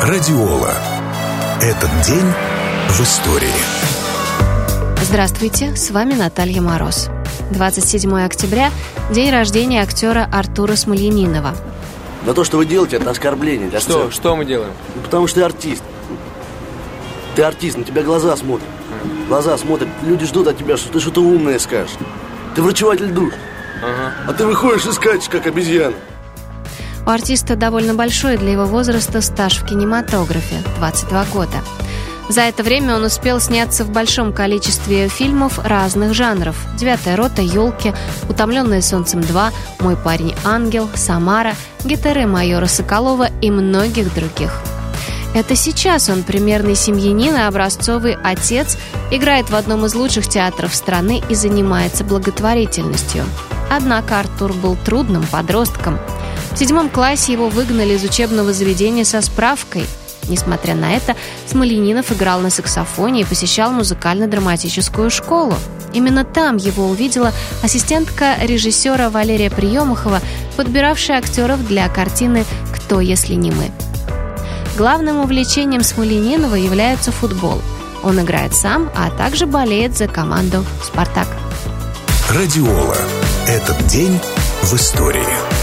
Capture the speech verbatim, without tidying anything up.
Радиола. Этот день в истории. Здравствуйте, с вами Наталья Мороз. двадцать седьмое октября – день рождения актера Артура Смольянинова. Но то, что вы делаете, это оскорбление для Что? сцены. Что мы делаем? Ну, потому что ты артист. Ты артист, на тебя глаза смотрят. Глаза смотрят, люди ждут от тебя, что ты что-то умное скажешь. Ты врачеватель душ. Ага. А ты выходишь и скачешь, как обезьяна. У артиста довольно большой для его возраста стаж в кинематографе – двадцать два года. За это время он успел сняться в большом количестве фильмов разных жанров: «Девятая рота», «Елки», «Утомленные солнцем два», «Мой парень ангел», «Самара», «Гитары майора Соколова» и многих других. Это сейчас он примерный семьянин и образцовый отец, играет в одном из лучших театров страны и занимается благотворительностью. Однако Артур был трудным подростком. В седьмом классе его выгнали из учебного заведения со справкой. Несмотря на это, Смольянинов играл на саксофоне и посещал музыкально-драматическую школу. Именно там его увидела ассистентка режиссера Валерия Приемухова, подбиравшая актеров для картины «Кто, если не мы?». Главным увлечением Смольянинова является футбол. Он играет сам, а также болеет за команду «Спартак». Радиола. Этот день в истории.